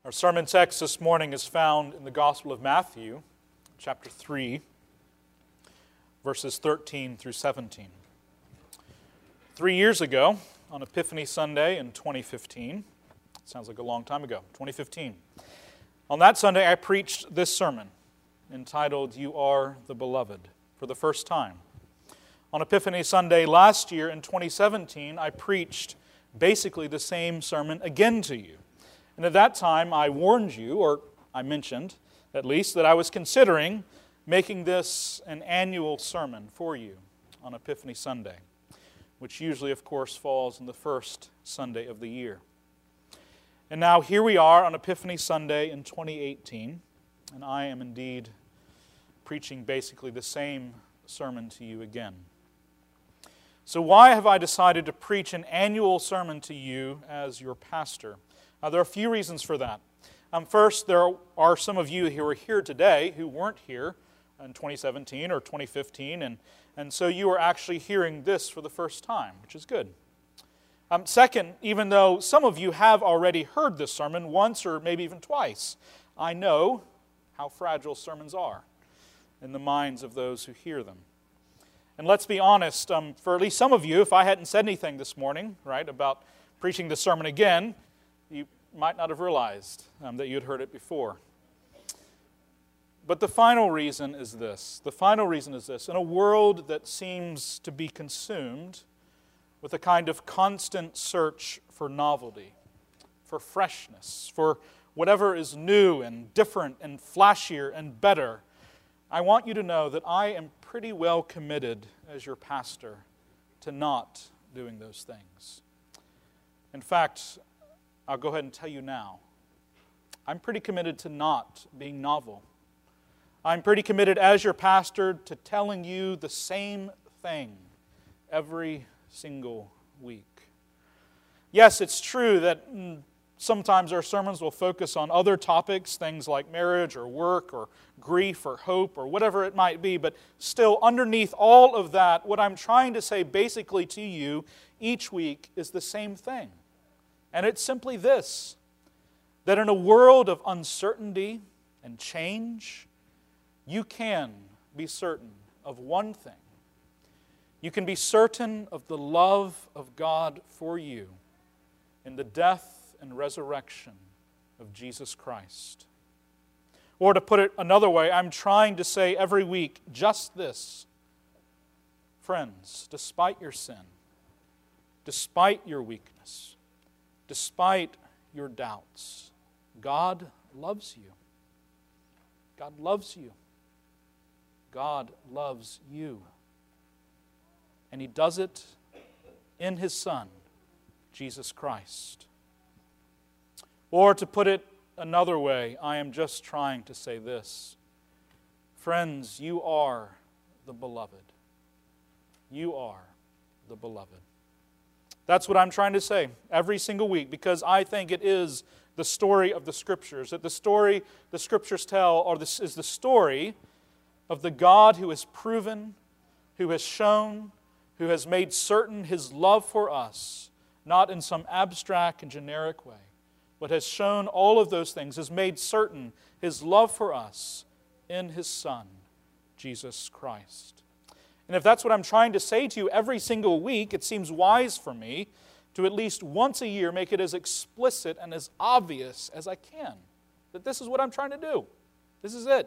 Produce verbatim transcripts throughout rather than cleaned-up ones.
Our sermon text this morning is found in the Gospel of Matthew, chapter three, verses thirteen through seventeen. Three years ago, on Epiphany Sunday in twenty fifteen, sounds like a long time ago, twenty fifteen, on that Sunday I preached this sermon entitled, "You Are the Beloved," for the first time. On Epiphany Sunday last year in twenty seventeen, I preached basically the same sermon again to you. And at that time, I warned you, or I mentioned at least, that I was considering making this an annual sermon for you on Epiphany Sunday, which usually, of course, falls on the first Sunday of the year. And now here we are on Epiphany Sunday in twenty eighteen, and I am indeed preaching basically the same sermon to you again. So why have I decided to preach an annual sermon to you as your pastor? Uh, there are a few reasons for that. Um, first, there are some of you who are here today who weren't here in twenty seventeen or twenty fifteen, and, and so you are actually hearing this for the first time, which is good. Um, second, even though some of you have already heard this sermon once or maybe even twice, I know how fragile sermons are in the minds of those who hear them. And let's be honest, um, for at least some of you, if I hadn't said anything this morning, right, about preaching the sermon again, you might not have realized um, that you had heard it before. But the final reason is this. The final reason is this. In a world that seems to be consumed with a kind of constant search for novelty, for freshness, for whatever is new and different and flashier and better, I want you to know that I am pretty well committed as your pastor to not doing those things. In fact, I'll go ahead and tell you now, I'm pretty committed to not being novel. I'm pretty committed as your pastor to telling you the same thing every single week. Yes, it's true that sometimes our sermons will focus on other topics, things like marriage or work or grief or hope or whatever it might be, but still underneath all of that, what I'm trying to say basically to you each week is the same thing. And it's simply this, that in a world of uncertainty and change, you can be certain of one thing. You can be certain of the love of God for you in the death and resurrection of Jesus Christ. Or to put it another way, I'm trying to say every week just this. Friends, despite your sin, despite your weakness, despite your doubts, God loves you. God loves you. God loves you. And He does it in His Son, Jesus Christ. Or to put it another way, I am just trying to say this. Friends, you are the beloved. You are the beloved. That's what I'm trying to say every single week, because I think it is the story of the Scriptures. That the story the Scriptures tell or this is the story of the God who has proven, who has shown, who has made certain His love for us, not in some abstract and generic way, but has shown all of those things, has made certain His love for us in His Son, Jesus Christ. And if that's what I'm trying to say to you every single week, it seems wise for me to at least once a year make it as explicit and as obvious as I can that this is what I'm trying to do. This is it.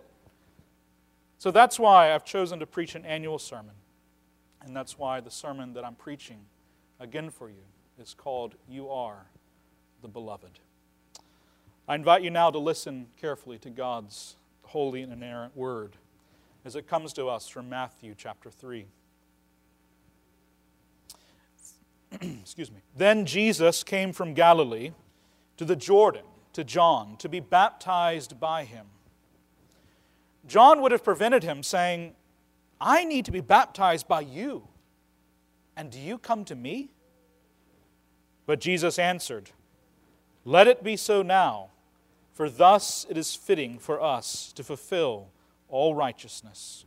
So that's why I've chosen to preach an annual sermon. And that's why the sermon that I'm preaching again for you is called You Are the Beloved. I invite you now to listen carefully to God's holy and inerrant word as it comes to us from Matthew chapter three. Excuse me. Then Jesus came from Galilee to the Jordan, to John, to be baptized by him. John would have prevented him, saying, I need to be baptized by you, and do you come to me? But Jesus answered, Let it be so now, for thus it is fitting for us to fulfill all righteousness.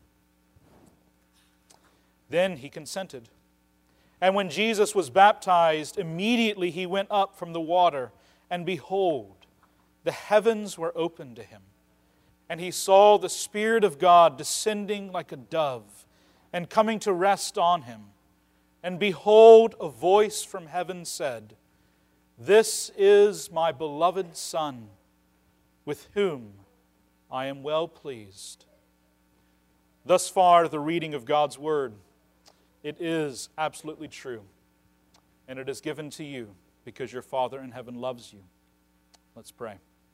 Then he consented. And when Jesus was baptized, immediately he went up from the water, and behold, the heavens were opened to him, and he saw the Spirit of God descending like a dove and coming to rest on him. And behold, a voice from heaven said, "This is my beloved Son, with whom I am well pleased." Thus far, the reading of God's Word. It is absolutely true, and it is given to you because your Father in heaven loves you. Let's pray.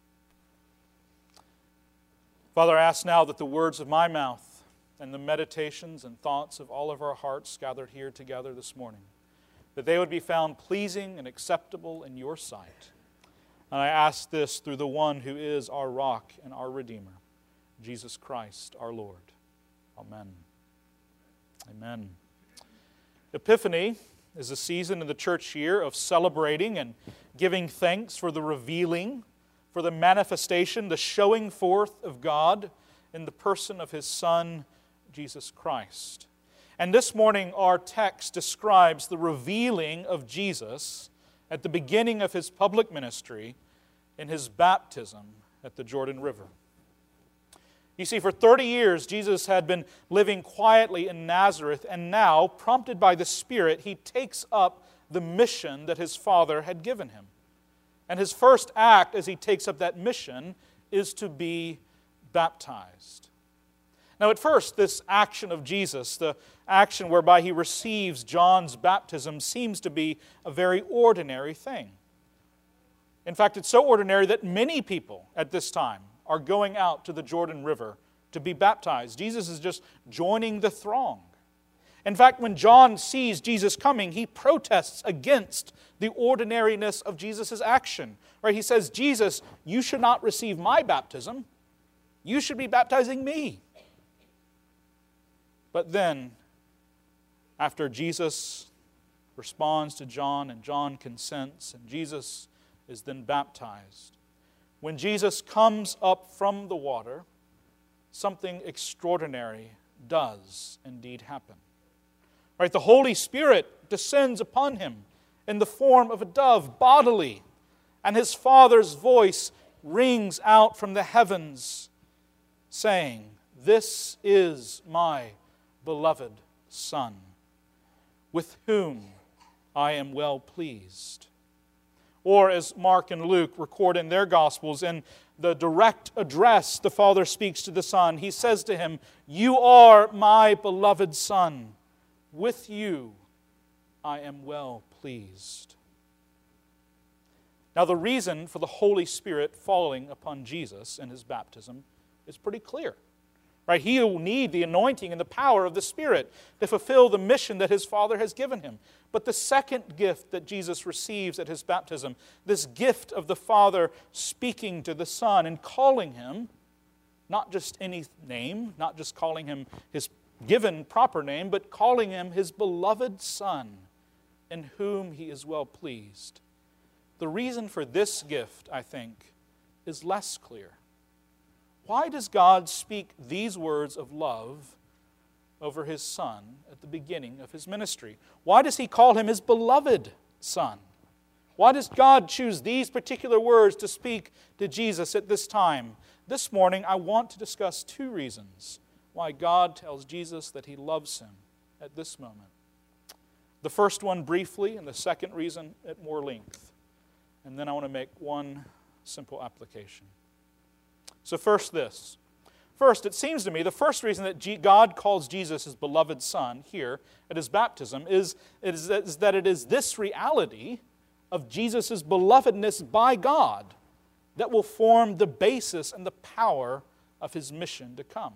Father, I ask now that the words of my mouth and the meditations and thoughts of all of our hearts gathered here together this morning, that they would be found pleasing and acceptable in your sight. And I ask this through the one who is our rock and our Redeemer, Jesus Christ our Lord. Amen. Amen. Epiphany is a season in the church year of celebrating and giving thanks for the revealing, for the manifestation, the showing forth of God in the person of His Son, Jesus Christ. And this morning our text describes the revealing of Jesus at the beginning of His public ministry in His baptism at the Jordan River. You see, for thirty years, Jesus had been living quietly in Nazareth, and now, prompted by the Spirit, He takes up the mission that His Father had given Him. And His first act as He takes up that mission is to be baptized. Now, at first, this action of Jesus, the action whereby He receives John's baptism, seems to be a very ordinary thing. In fact, it's so ordinary that many people at this time are going out to the Jordan River to be baptized. Jesus is just joining the throng. In fact, when John sees Jesus coming, he protests against the ordinariness of Jesus' action. Right? He says, "Jesus, you should not receive my baptism. You should be baptizing me." But then, after Jesus responds to John and John consents and Jesus is then baptized, when Jesus comes up from the water, something extraordinary does indeed happen. Right? The Holy Spirit descends upon Him in the form of a dove bodily, and His Father's voice rings out from the heavens saying, "This is my beloved Son, with whom I am well pleased." Or as Mark and Luke record in their Gospels, in the direct address the Father speaks to the Son, He says to Him, "You are my beloved Son. With you I am well pleased." Now the reason for the Holy Spirit falling upon Jesus in His baptism is pretty clear. Right? He will need the anointing and the power of the Spirit to fulfill the mission that His Father has given Him. But the second gift that Jesus receives at His baptism, this gift of the Father speaking to the Son and calling Him, not just any name, not just calling Him His given proper name, but calling Him His beloved Son, in whom He is well pleased. The reason for this gift, I think, is less clear. Why does God speak these words of love over His Son at the beginning of His ministry? Why does He call Him His beloved Son? Why does God choose these particular words to speak to Jesus at this time? This morning, I want to discuss two reasons why God tells Jesus that He loves Him at this moment. The first one briefly, and the second reason at more length. And then I want to make one simple application. So first this. First, it seems to me the first reason that God calls Jesus His beloved Son here at His baptism is, is that it is this reality of Jesus' belovedness by God that will form the basis and the power of His mission to come.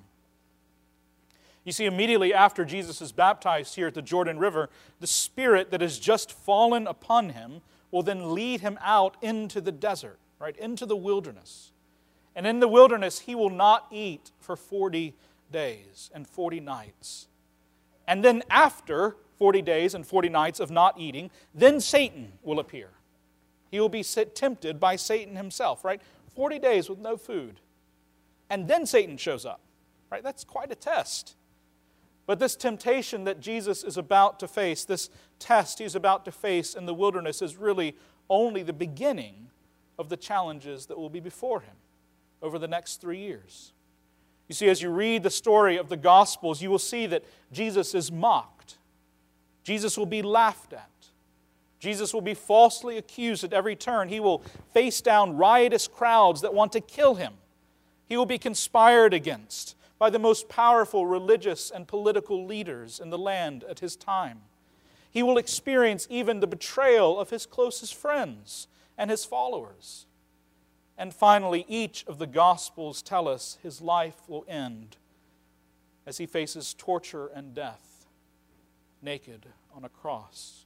You see, immediately after Jesus is baptized here at the Jordan River, the Spirit that has just fallen upon Him will then lead Him out into the desert, right, into the wilderness. And in the wilderness, He will not eat for forty days and forty nights. And then after forty days and forty nights of not eating, then Satan will appear. He will be tempted by Satan himself, right? forty days with no food. And then Satan shows up, right? That's quite a test. But this temptation that Jesus is about to face, this test He's about to face in the wilderness is really only the beginning of the challenges that will be before him over the next three years. You see, as you read the story of the Gospels, you will see that Jesus is mocked. Jesus will be laughed at. Jesus will be falsely accused at every turn. He will face down riotous crowds that want to kill him. He will be conspired against by the most powerful religious and political leaders in the land at his time. He will experience even the betrayal of his closest friends and his followers. And finally, each of the Gospels tell us his life will end as he faces torture and death, naked on a cross.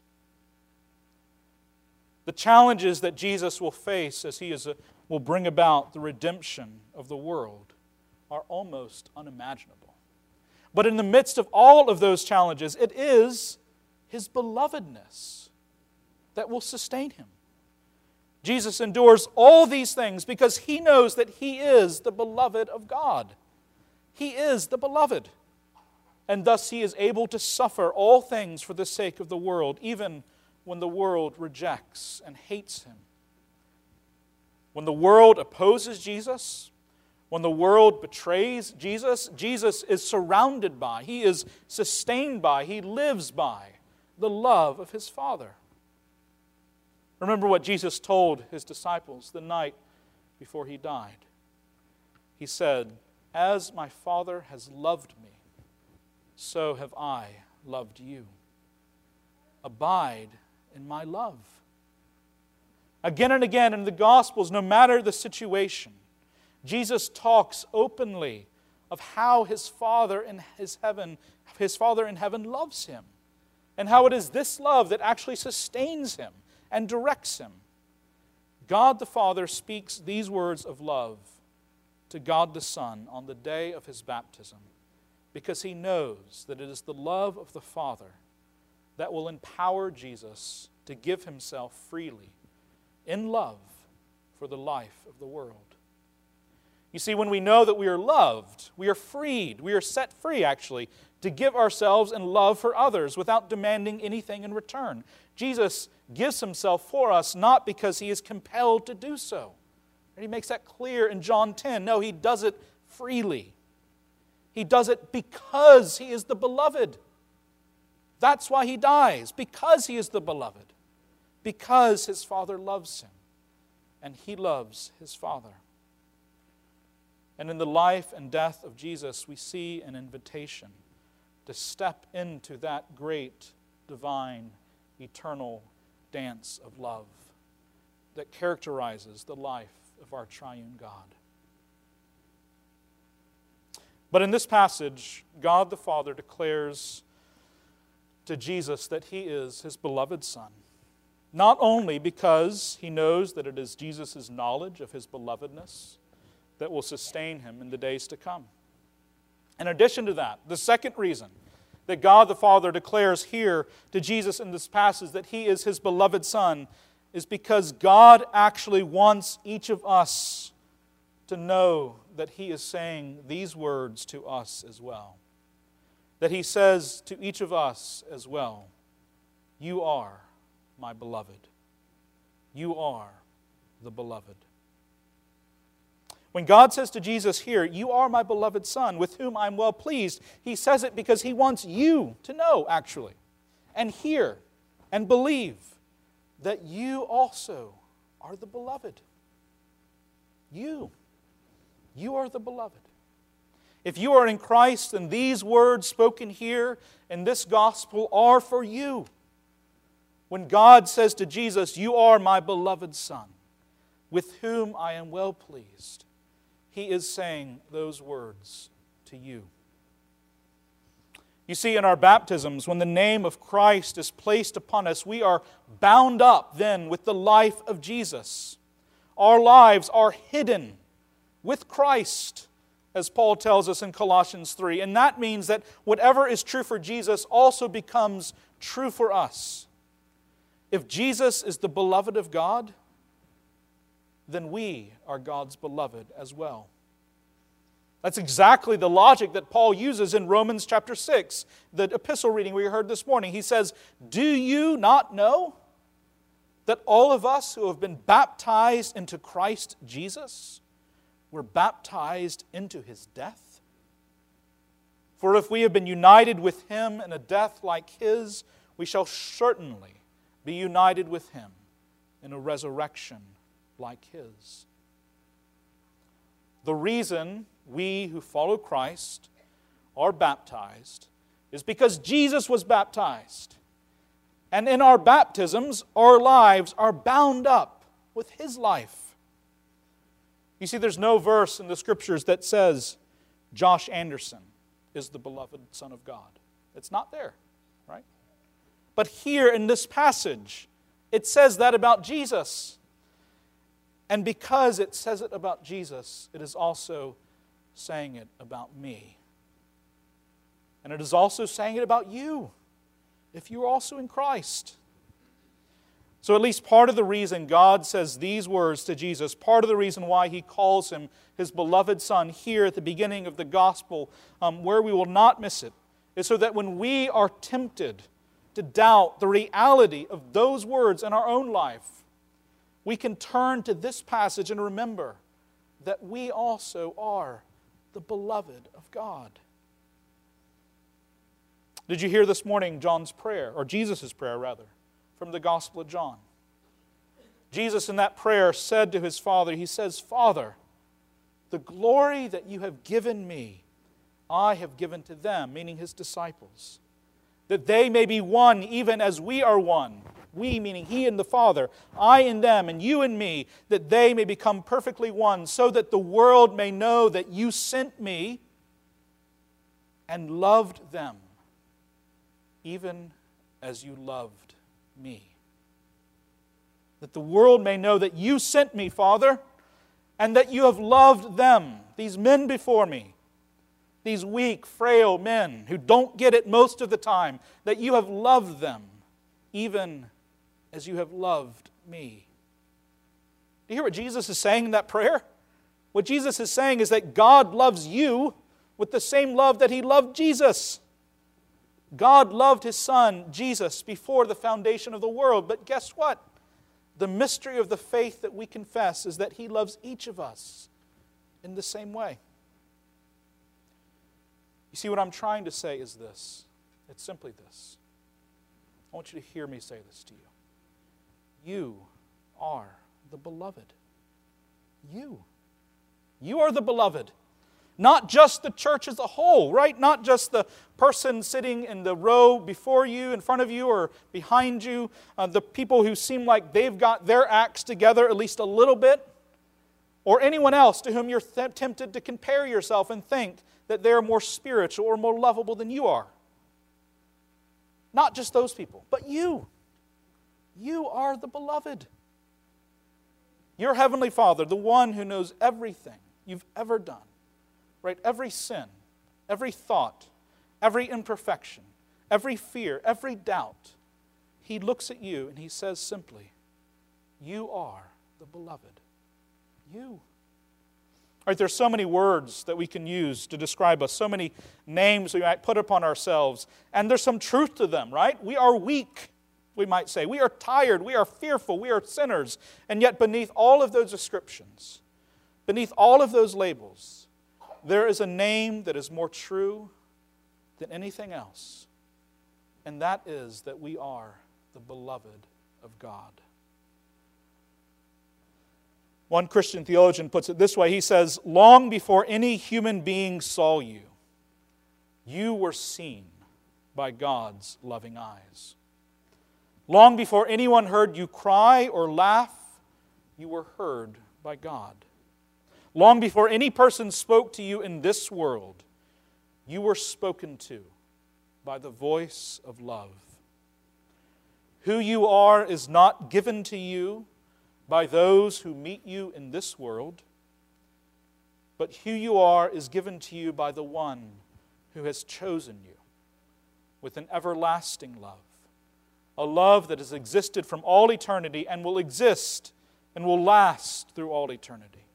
The challenges that Jesus will face as he is a, will bring about the redemption of the world are almost unimaginable. But in the midst of all of those challenges, it is his belovedness that will sustain him. Jesus endures all these things because he knows that he is the beloved of God. He is the beloved. And thus he is able to suffer all things for the sake of the world, even when the world rejects and hates him. When the world opposes Jesus, when the world betrays Jesus, Jesus is surrounded by, he is sustained by, he lives by the love of his Father. Remember what Jesus told his disciples the night before he died. He said, "As my Father has loved me, so have I loved you. Abide in my love." Again and again in the Gospels, no matter the situation, Jesus talks openly of how his Father in his heaven, his Father in heaven loves him, and how it is this love that actually sustains him and directs him. God the Father speaks these words of love to God the Son on the day of his baptism, because he knows that it is the love of the Father that will empower Jesus to give himself freely in love for the life of the world. You see, when we know that we are loved, we are freed, we are set free, actually, to give ourselves in love for others without demanding anything in return. Jesus gives himself for us not because he is compelled to do so. And he makes that clear in John ten. No, he does it freely. He does it because he is the beloved. That's why he dies, because he is the beloved, because his Father loves him, and he loves his Father. And in the life and death of Jesus, we see an invitation to step into that great, divine, eternal dance of love that characterizes the life of our triune God. But in this passage, God the Father declares to Jesus that he is his beloved Son, not only because he knows that it is Jesus' knowledge of his belovedness that will sustain him in the days to come. In addition to that, the second reason that God the Father declares here to Jesus in this passage that he is his beloved Son is because God actually wants each of us to know that he is saying these words to us as well. That he says to each of us as well, "You are my beloved. You are the beloved." When God says to Jesus here, "You are my beloved Son, with whom I am well pleased," he says it because he wants you to know, actually, and hear and believe that you also are the beloved. You. You are the beloved. If you are in Christ, then these words spoken here in this gospel are for you. When God says to Jesus, "You are my beloved Son, with whom I am well pleased," he is saying those words to you. You see, in our baptisms, when the name of Christ is placed upon us, we are bound up then with the life of Jesus. Our lives are hidden with Christ, as Paul tells us in Colossians three. And that means that whatever is true for Jesus also becomes true for us. If Jesus is the beloved of God, then we are God's beloved as well. That's exactly the logic that Paul uses in Romans chapter six, the epistle reading we heard this morning. He says, "Do you not know that all of us who have been baptized into Christ Jesus were baptized into His death? For if we have been united with Him in a death like His, we shall certainly be united with Him in a resurrection like His. The reason we who follow Christ are baptized is because Jesus was baptized. And in our baptisms, our lives are bound up with His life. You see, there's no verse in the Scriptures that says Josh Anderson is the beloved Son of God. It's not there, right? But here in this passage, it says that about Jesus. And because it says it about Jesus, it is also saying it about me. And it is also saying it about you, if you are also in Christ. So at least part of the reason God says these words to Jesus, part of the reason why He calls Him His beloved Son here at the beginning of the gospel, um, where we will not miss it, is so that when we are tempted to doubt the reality of those words in our own life, we can turn to this passage and remember that we also are the beloved of God. Did you hear this morning John's prayer, or Jesus' prayer rather, from the Gospel of John? Jesus in that prayer said to His Father, He says, Father, the glory that You have given Me, I have given to them, meaning His disciples, that they may be one even as we are one. We, meaning He and the Father, I in them and You in Me, that they may become perfectly one, so that the world may know that You sent Me and loved them, even as You loved Me. That the world may know that You sent Me, Father, and that You have loved them, these men before Me, these weak, frail men who don't get it most of the time, that You have loved them, even as You have loved Me. Do you hear what Jesus is saying in that prayer? What Jesus is saying is that God loves you with the same love that He loved Jesus. God loved His Son, Jesus, before the foundation of the world. But guess what? The mystery of the faith that we confess is that He loves each of us in the same way. You see, what I'm trying to say is this. It's simply this. I want you to hear me say this to you. You are the beloved. You. You are the beloved. Not just the church as a whole, right? Not just the person sitting in the row before you, in front of you, or behind you. Uh, the people who seem like they've got their acts together at least a little bit. Or anyone else to whom you're th- tempted to compare yourself and think that they're more spiritual or more lovable than you are. Not just those people, but you. You are the beloved. Your Heavenly Father, the one who knows everything you've ever done, right? Every sin, every thought, every imperfection, every fear, every doubt, He looks at you and He says simply, you are the beloved. You. Right, there's so many words that we can use to describe us, so many names we might put upon ourselves, and there's some truth to them, right? We are weak, we might say. We are tired, we are fearful, we are sinners, and yet beneath all of those descriptions, beneath all of those labels, there is a name that is more true than anything else, and that is that we are the beloved of God. One Christian theologian puts it this way. He says, long before any human being saw you, you were seen by God's loving eyes. Long before anyone heard you cry or laugh, you were heard by God. Long before any person spoke to you in this world, you were spoken to by the voice of love. Who you are is not given to you by those who meet you in this world, but who you are is given to you by the one who has chosen you with an everlasting love, a love that has existed from all eternity and will exist and will last through all eternity.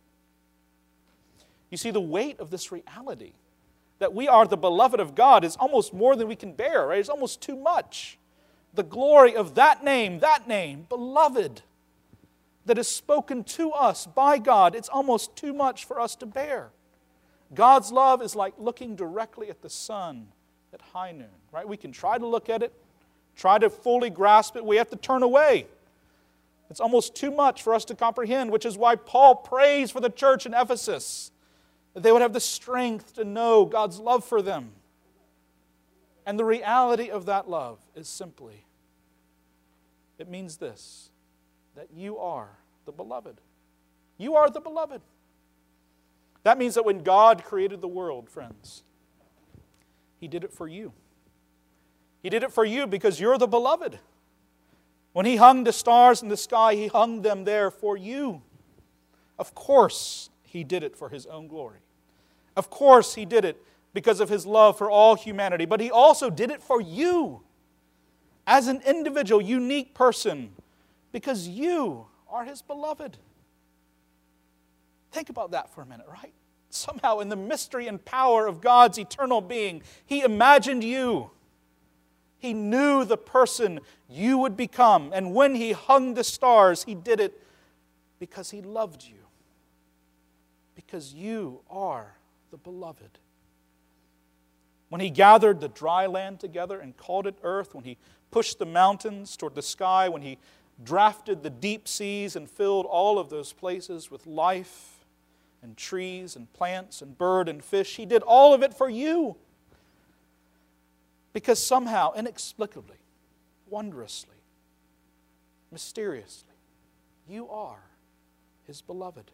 You see, the weight of this reality, that we are the beloved of God, is almost more than we can bear, right? It's almost too much. the glory of that name, that name, beloved, that is spoken to us by God, it's almost too much for us to bear. God's love is like looking directly at the sun at high noon, right? We can try to look at it, try to fully grasp it. We have to turn away. It's almost too much for us to comprehend, which is why Paul prays for the church in Ephesus, that they would have the strength to know God's love for them. And the reality of that love is simply, it means this, that you are the beloved. You are the beloved. That means that when God created the world, friends, He did it for you. He did it for you because you're the beloved. When He hung the stars in the sky, He hung them there for you. Of course, He did it for His own glory. Of course, He did it because of His love for all humanity. But He also did it for you as an individual, unique person, because you are His beloved. Think about that for a minute, right? Somehow in the mystery and power of God's eternal being, He imagined you. He knew the person you would become. And when He hung the stars, He did it because He loved you. Because you are the beloved. When He gathered the dry land together and called it earth, when He pushed the mountains toward the sky, when He drafted the deep seas and filled all of those places with life and trees and plants and bird and fish, He did all of it for you. Because somehow, inexplicably, wondrously, mysteriously, you are His beloved.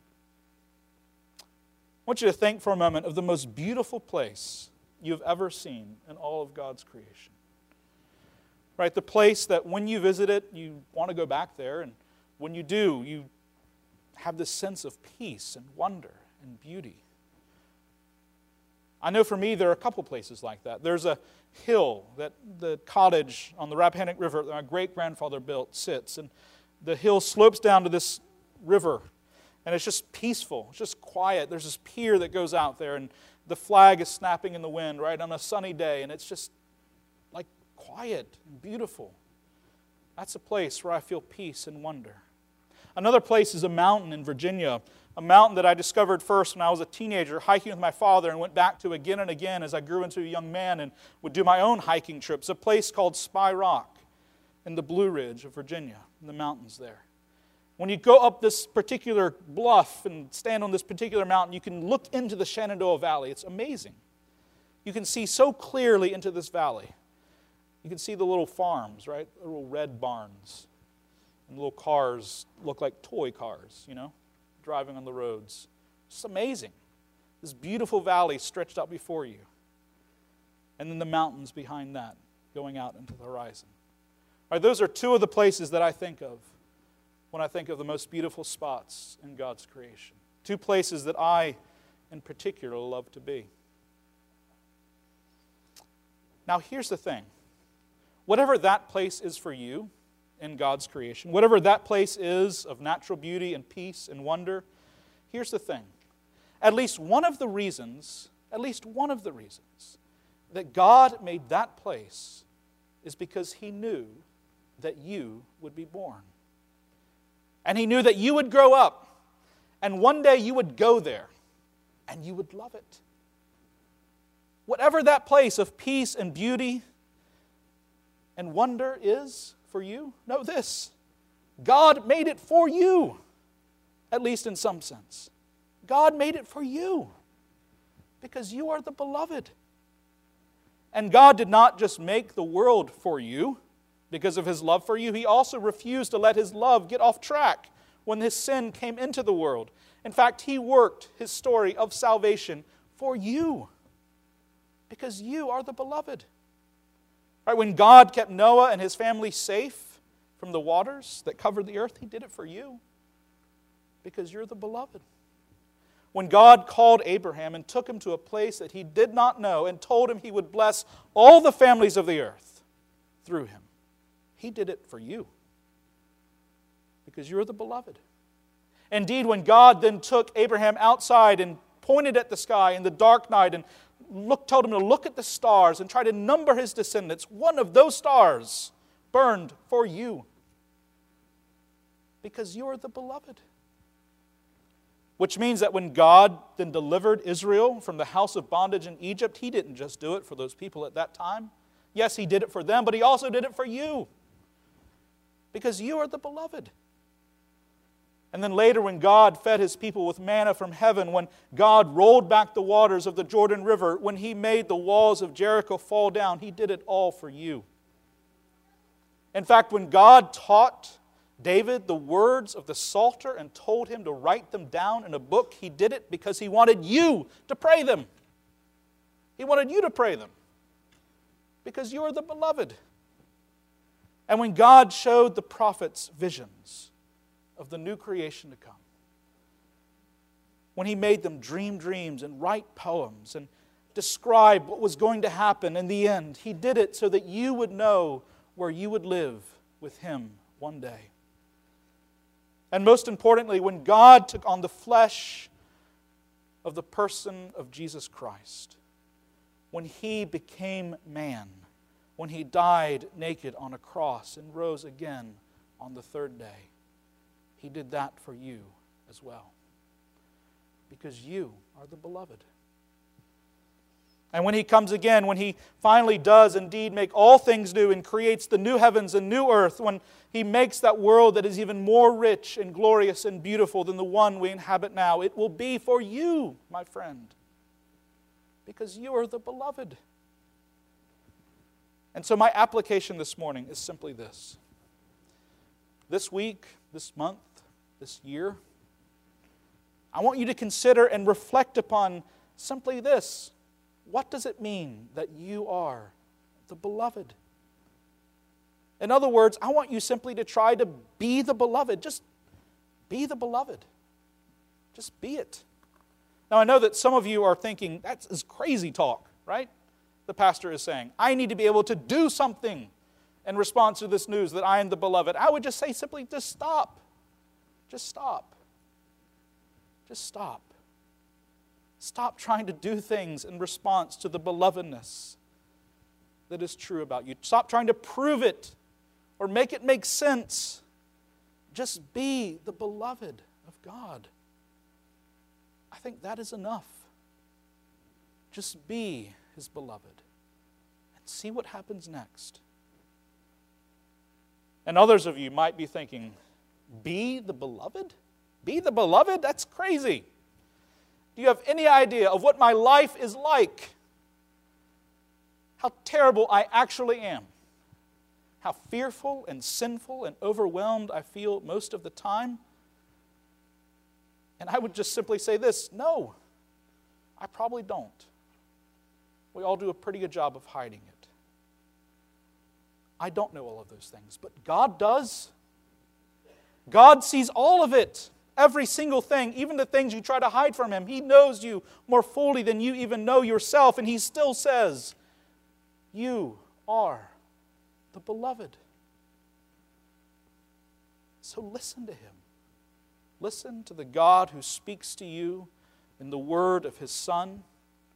I want you to think for a moment of the most beautiful place you've ever seen in all of God's creation. Right, the place that when you visit it, you want to go back there, and when you do, you have this sense of peace and wonder and beauty. I know for me there are a couple places like that. There's a hill that the cottage on the Rappahannock River that my great-grandfather built sits, and the hill slopes down to this river, and it's just peaceful, it's just quiet. There's this pier that goes out there, and the flag is snapping in the wind, right, on a sunny day, and it's just like quiet and beautiful. That's a place where I feel peace and wonder. Another place is a mountain in Virginia, a mountain that I discovered first when I was a teenager, hiking with my father, and went back to again and again as I grew into a young man and would do my own hiking trips. A place called Spy Rock in the Blue Ridge of Virginia, in the mountains there. When you go up this particular bluff and stand on this particular mountain, you can look into the Shenandoah Valley. It's amazing. You can see so clearly into this valley. You can see the little farms, right? The little red barns. And little cars look like toy cars, you know, driving on the roads. It's amazing. This beautiful valley stretched out before you. And then the mountains behind that going out into the horizon. All right, those are two of the places that I think of when I think of the most beautiful spots in God's creation. Two places that I, in particular, love to be. Now, here's the thing. Whatever that place is for you in God's creation, whatever that place is of natural beauty and peace and wonder, here's the thing. At least one of the reasons, at least one of the reasons that God made that place is because He knew that you would be born. And He knew that you would grow up, and one day you would go there, and you would love it. Whatever that place of peace and beauty and wonder is for you, know this. God made it for you, at least in some sense. God made it for you because you are the beloved. And God did not just make the world for you because of His love for you. He also refused to let His love get off track when His sin came into the world. In fact, He worked His story of salvation for you because you are the beloved. Right, when God kept Noah and his family safe from the waters that covered the earth, He did it for you because you're the beloved. When God called Abraham and took him to a place that he did not know and told him He would bless all the families of the earth through him, He did it for you because you're the beloved. Indeed, when God then took Abraham outside and pointed at the sky in the dark night and look, told him to look at the stars and try to number his descendants, one of those stars burned for you. Because you are the beloved. Which means that when God then delivered Israel from the house of bondage in Egypt, He didn't just do it for those people at that time. Yes, He did it for them, but He also did it for you. Because you are the beloved. And then later when God fed His people with manna from heaven, when God rolled back the waters of the Jordan River, when He made the walls of Jericho fall down, He did it all for you. In fact, when God taught David the words of the Psalter and told him to write them down in a book, He did it because He wanted you to pray them. He wanted you to pray them. Because you are the beloved. And when God showed the prophets visions of the new creation to come, when He made them dream dreams and write poems and describe what was going to happen in the end, He did it so that you would know where you would live with Him one day. And most importantly, when God took on the flesh of the person of Jesus Christ, when He became man, when He died naked on a cross and rose again on the third day, He did that for you as well. Because you are the beloved. And when He comes again, when He finally does indeed make all things new and creates the new heavens and new earth, when He makes that world that is even more rich and glorious and beautiful than the one we inhabit now, it will be for you, my friend. Because you are the beloved. And so my application this morning is simply this. This week, this month, this year, I want you to consider and reflect upon simply this. What does it mean that you are the beloved? In other words, I want you simply to try to be the beloved. Just be the beloved. Just be it. Now, I know that some of you are thinking, that's crazy talk, right? The pastor is saying, I need to be able to do something in response to this news that I am the beloved. I would just say simply, just stop. Just stop. Just stop. Stop trying to do things in response to the belovedness that is true about you. Stop trying to prove it or make it make sense. Just be the beloved of God. I think that is enough. Just be His beloved and see what happens next. And others of you might be thinking, be the beloved? Be the beloved? That's crazy. Do you have any idea of what my life is like? How terrible I actually am. How fearful and sinful and overwhelmed I feel most of the time. And I would just simply say this, no, I probably don't. We all do a pretty good job of hiding it. I don't know all of those things, but God does. God sees all of it. Every single thing, even the things you try to hide from Him. He knows you more fully than you even know yourself, and He still says, you are the beloved. So listen to Him. Listen to the God who speaks to you in the word of His Son,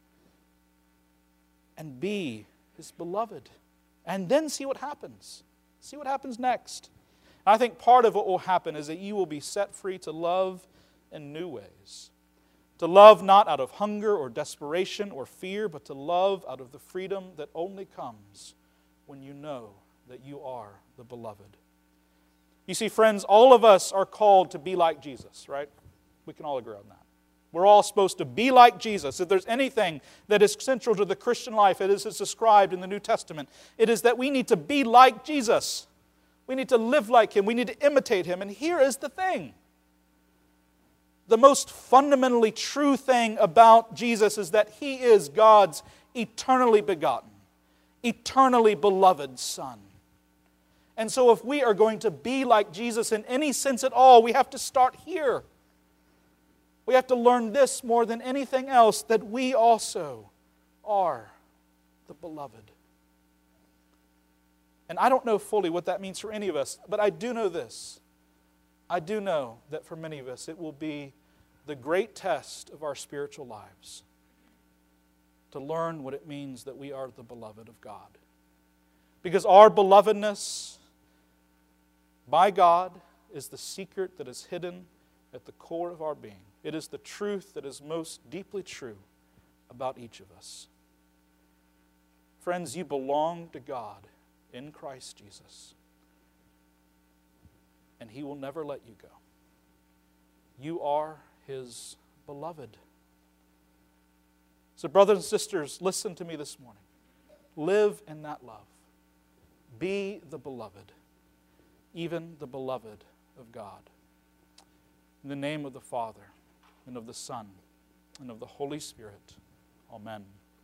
and be His beloved. And then see what happens. See what happens next. I think part of what will happen is that you will be set free to love in new ways. To love not out of hunger or desperation or fear, but to love out of the freedom that only comes when you know that you are the beloved. You see, friends, all of us are called to be like Jesus, right? We can all agree on that. We're all supposed to be like Jesus. If there's anything that is central to the Christian life, it is described in the New Testament. It is that we need to be like Jesus. We need to live like Him. We need to imitate Him. And here is the thing. The most fundamentally true thing about Jesus is that He is God's eternally begotten, eternally beloved Son. And so if we are going to be like Jesus in any sense at all, we have to start here. We have to learn this more than anything else, that we also are the beloved. And I don't know fully what that means for any of us, but I do know this. I do know that for many of us it will be the great test of our spiritual lives to learn what it means that we are the beloved of God. Because our belovedness by God is the secret that is hidden at the core of our being. It is the truth that is most deeply true about each of us. Friends, you belong to God in Christ Jesus, and He will never let you go. You are His beloved. So, brothers and sisters, listen to me this morning. Live in that love. Be the beloved, even the beloved of God. In the name of the Father, and of the Son, and of the Holy Spirit. Amen.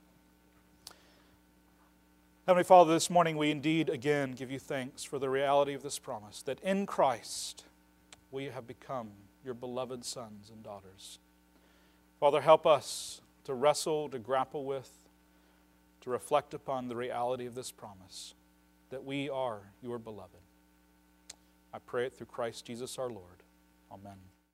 Heavenly Father, this morning we indeed again give you thanks for the reality of this promise, that in Christ we have become your beloved sons and daughters. Father, help us to wrestle, to grapple with, to reflect upon the reality of this promise, that we are your beloved. I pray it through Christ Jesus our Lord. Amen.